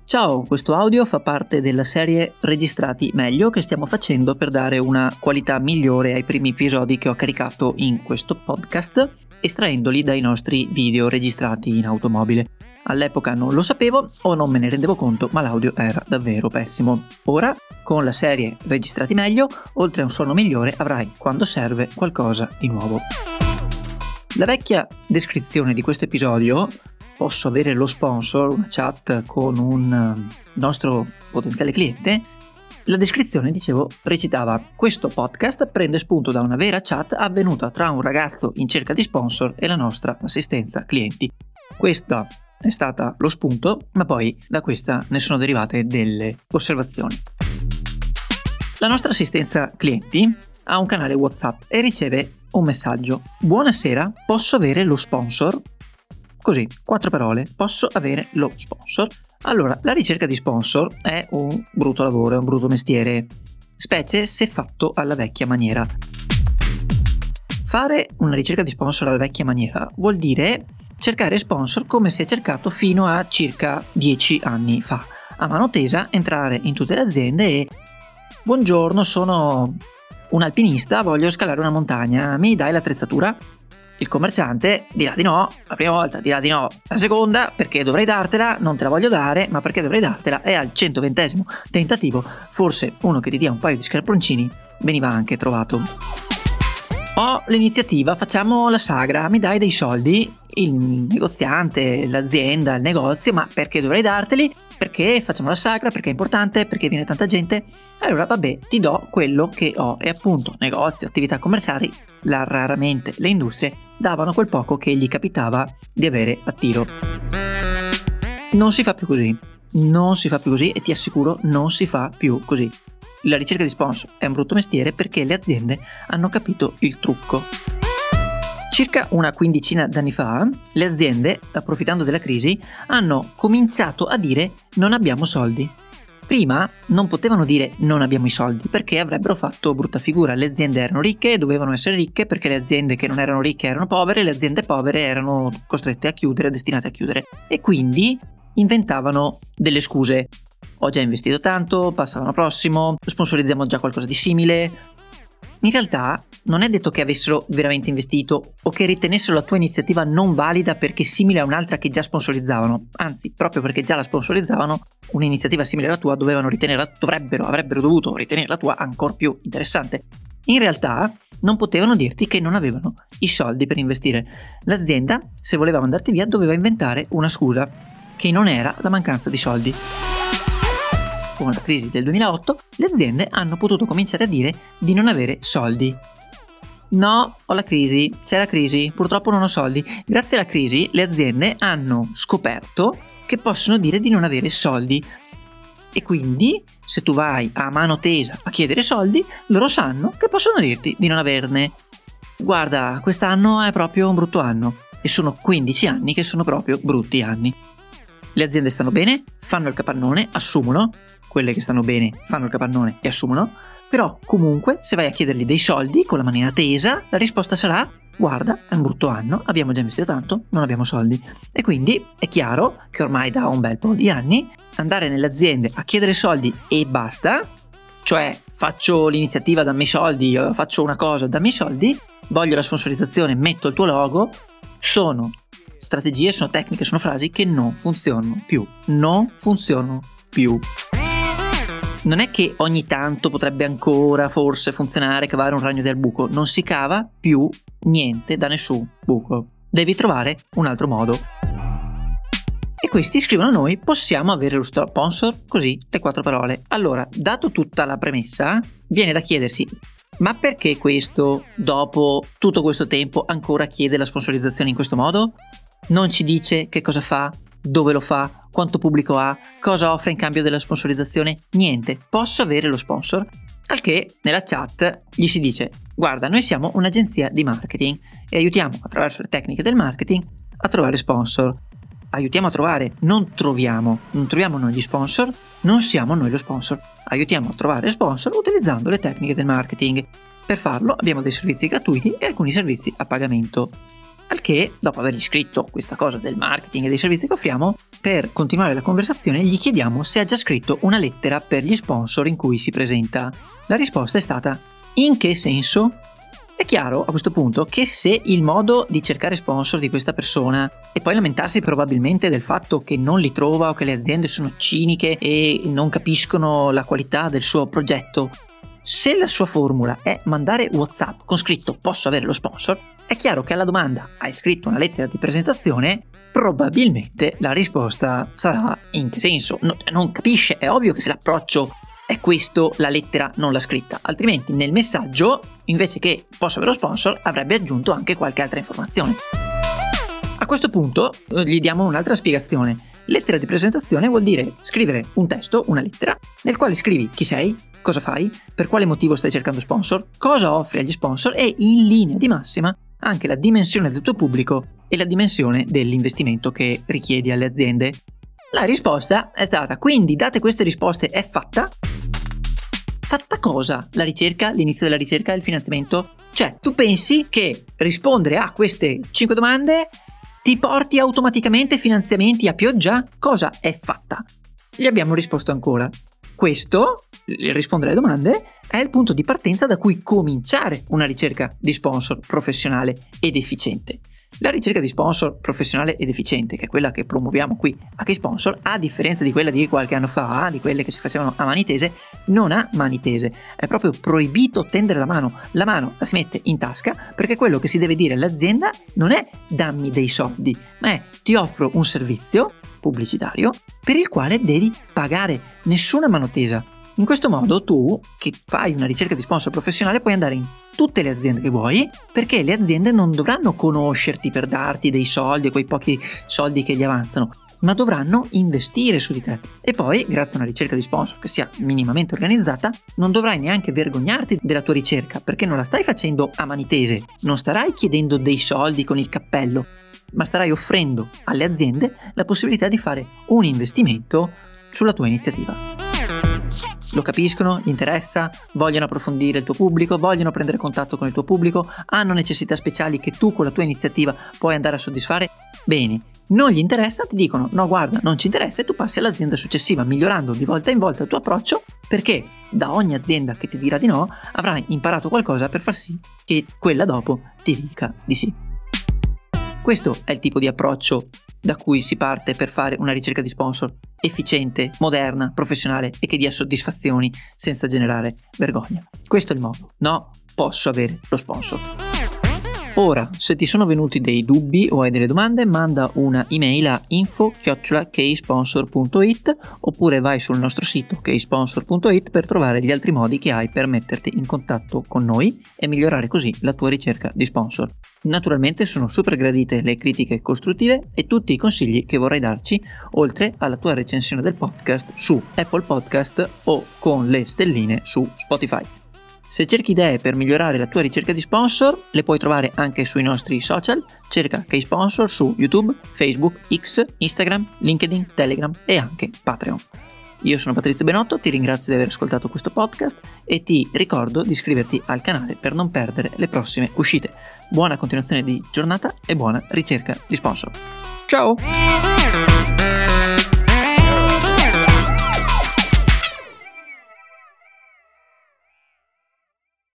Ciao, questo audio fa parte della serie Registrati meglio che stiamo facendo per dare una qualità migliore ai primi episodi che ho caricato in questo podcast, estraendoli dai nostri video registrati in automobile. All'epoca non lo sapevo o non me ne rendevo conto, ma l'audio era davvero pessimo. Ora, con la serie Registrati meglio, oltre a un suono migliore, avrai, quando serve, qualcosa di nuovo. La vecchia descrizione di questo episodio, posso avere lo sponsor, una chat con un nostro potenziale cliente, la descrizione, recitava: questo podcast prende spunto da una vera chat avvenuta tra un ragazzo in cerca di sponsor e la nostra assistenza clienti. Questa è stata lo spunto, ma poi da questa ne sono derivate delle osservazioni. La nostra assistenza clienti ha un canale WhatsApp e riceve un messaggio: buonasera, posso avere lo sponsor? Così, 4 parole, posso avere lo sponsor. Allora, la ricerca di sponsor è un brutto lavoro, è un brutto mestiere, specie se fatto alla vecchia maniera. Fare una ricerca di sponsor alla vecchia maniera vuol dire cercare sponsor come si è cercato fino a circa 10 anni fa. A mano tesa, entrare in tutte le aziende e: buongiorno, sono un alpinista, voglio scalare una montagna, mi dai l'attrezzatura? Il commerciante dirà di no la prima volta, dirà di no la seconda, perché dovrei dartela, non te la voglio dare, ma perché dovrei dartela, e al 120° tentativo forse uno che ti dia un paio di scarponcini veniva anche trovato. Ho l'iniziativa, facciamo la sagra, mi dai dei soldi? Il negoziante, l'azienda, il negozio: ma perché dovrei darteli? Perché facciamo la sagra, perché è importante, perché viene tanta gente. Allora vabbè, ti do quello che ho. E appunto negozio, attività commerciali, raramente le industrie davano quel poco che gli capitava di avere a tiro. Non si fa più così, e ti assicuro non si fa più così. La ricerca di sponsor è un brutto mestiere perché le aziende hanno capito il trucco. Circa una quindicina d'anni fa, le aziende, approfittando della crisi, hanno cominciato a dire: non abbiamo soldi. Prima non potevano dire non abbiamo i soldi perché avrebbero fatto brutta figura. Le aziende erano ricche e dovevano essere ricche perché le aziende che non erano ricche erano povere, le aziende povere erano costrette a chiudere, destinate a chiudere. E quindi inventavano delle scuse. Ho già investito tanto, passa l'anno prossimo, sponsorizziamo già qualcosa di simile. In realtà non è detto che avessero veramente investito o che ritenessero la tua iniziativa non valida perché simile a un'altra che già sponsorizzavano. Anzi, proprio perché già la sponsorizzavano, un'iniziativa simile alla tua avrebbero dovuto ritenere la tua ancora più interessante. In realtà non potevano dirti che non avevano i soldi per investire. L'azienda, se voleva mandarti via, doveva inventare una scusa, che non era la mancanza di soldi. Con la crisi del 2008, le aziende hanno potuto cominciare a dire di non avere soldi. No, ho la crisi, c'è la crisi, purtroppo non ho soldi. Grazie alla crisi le aziende hanno scoperto che possono dire di non avere soldi. E quindi, se tu vai a mano tesa a chiedere soldi, loro sanno che possono dirti di non averne. Guarda, quest'anno è proprio un brutto anno. E sono 15 anni che sono proprio brutti anni. Le aziende stanno bene, fanno il capannone, assumono. Quelle che stanno bene fanno il capannone e assumono. Però comunque, se vai a chiedergli dei soldi con la manina tesa, la risposta sarà: guarda, è un brutto anno, abbiamo già investito tanto, non abbiamo soldi. E quindi è chiaro che ormai da un bel po' di anni andare nelle aziende a chiedere soldi e basta, cioè faccio l'iniziativa, dammi i soldi, faccio una cosa, dammi i soldi, voglio la sponsorizzazione, metto il tuo logo, sono strategie, sono tecniche, sono frasi che non funzionano più. Non è che ogni tanto potrebbe ancora forse funzionare cavare un ragno dal buco, non si cava più niente da nessun buco, devi trovare un altro modo. E questi scrivono a noi: possiamo avere lo sponsor? Così, le 4 parole. Allora, dato tutta la premessa, viene da chiedersi: ma perché questo, dopo tutto questo tempo, ancora chiede la sponsorizzazione in questo modo? Non ci dice che cosa fa, dove lo fa, quanto pubblico ha, cosa offre in cambio della sponsorizzazione, niente. Posso avere lo sponsor? Al che nella chat gli si dice: guarda, noi siamo un'agenzia di marketing e aiutiamo attraverso le tecniche del marketing a trovare sponsor. Aiutiamo a trovare, non troviamo noi gli sponsor, non siamo noi lo sponsor. Aiutiamo a trovare sponsor utilizzando le tecniche del marketing. Per farlo abbiamo dei servizi gratuiti e alcuni servizi a pagamento. Al che, dopo avergli scritto questa cosa del marketing e dei servizi che offriamo, per continuare la conversazione gli chiediamo se ha già scritto una lettera per gli sponsor in cui si presenta. La risposta è stata: in che senso? È chiaro a questo punto che se il modo di cercare sponsor di questa persona e poi lamentarsi probabilmente del fatto che non li trova o che le aziende sono ciniche e non capiscono la qualità del suo progetto, se la sua formula è mandare WhatsApp con scritto posso avere lo sponsor, è chiaro che alla domanda hai scritto una lettera di presentazione probabilmente la risposta sarà in che senso? Non capisce, è ovvio che se l'approccio è questo, la lettera non l'ha scritta, altrimenti nel messaggio invece che posso avere lo sponsor avrebbe aggiunto anche qualche altra informazione. A questo punto gli diamo un'altra spiegazione. Lettera di presentazione vuol dire scrivere un testo, una lettera, nel quale scrivi chi sei, cosa fai, per quale motivo stai cercando sponsor, cosa offri agli sponsor e in linea di massima anche la dimensione del tuo pubblico e la dimensione dell'investimento che richiedi alle aziende. La risposta è stata: quindi date queste risposte è fatta. Fatta cosa? La ricerca, l'inizio della ricerca, il finanziamento? Cioè, tu pensi che rispondere a queste 5 domande ti porti automaticamente finanziamenti a pioggia? Cosa è fatta? Gli abbiamo risposto ancora. Questo, rispondere alle domande, è il punto di partenza da cui cominciare una ricerca di sponsor professionale ed efficiente. La ricerca di sponsor professionale ed efficiente, che è quella che promuoviamo qui a Ksponsor, a differenza di quella di qualche anno fa, di quelle che si facevano a mani tese, non ha mani tese. È proprio proibito tendere la mano. La mano la si mette in tasca, perché quello che si deve dire all'azienda non è dammi dei soldi, ma è ti offro un servizio pubblicitario per il quale devi pagare. Nessuna mano tesa. In questo modo tu, che fai una ricerca di sponsor professionale, puoi andare in tutte le aziende che vuoi, perché le aziende non dovranno conoscerti per darti dei soldi, quei pochi soldi che gli avanzano, ma dovranno investire su di te. E poi, grazie a una ricerca di sponsor che sia minimamente organizzata, non dovrai neanche vergognarti della tua ricerca, perché non la stai facendo a mani tese, non starai chiedendo dei soldi con il cappello, ma starai offrendo alle aziende la possibilità di fare un investimento sulla tua iniziativa. Lo capiscono? Gli interessa? Vogliono approfondire il tuo pubblico? Vogliono prendere contatto con il tuo pubblico? Hanno necessità speciali che tu con la tua iniziativa puoi andare a soddisfare? Bene, non gli interessa? Ti dicono no guarda non ci interessa e tu passi all'azienda successiva migliorando di volta in volta il tuo approccio, perché da ogni azienda che ti dirà di no avrai imparato qualcosa per far sì che quella dopo ti dica di sì. Questo è il tipo di approccio da cui si parte per fare una ricerca di sponsor efficiente, moderna, professionale e che dia soddisfazioni senza generare vergogna. Questo è il modo. No, posso avere lo sponsor. Ora, se ti sono venuti dei dubbi o hai delle domande, manda una email a info@ksponsor.it oppure vai sul nostro sito ksponsor.it per trovare gli altri modi che hai per metterti in contatto con noi e migliorare così la tua ricerca di sponsor. Naturalmente sono super gradite le critiche costruttive e tutti i consigli che vorrai darci, oltre alla tua recensione del podcast su Apple Podcast o con le stelline su Spotify. Se cerchi idee per migliorare la tua ricerca di sponsor, le puoi trovare anche sui nostri social. Cerca Ksponsor su YouTube, Facebook, X, Instagram, LinkedIn, Telegram e anche Patreon. Io sono Patrizio Benotto, ti ringrazio di aver ascoltato questo podcast e ti ricordo di iscriverti al canale per non perdere le prossime uscite. Buona continuazione di giornata e buona ricerca di sponsor. Ciao!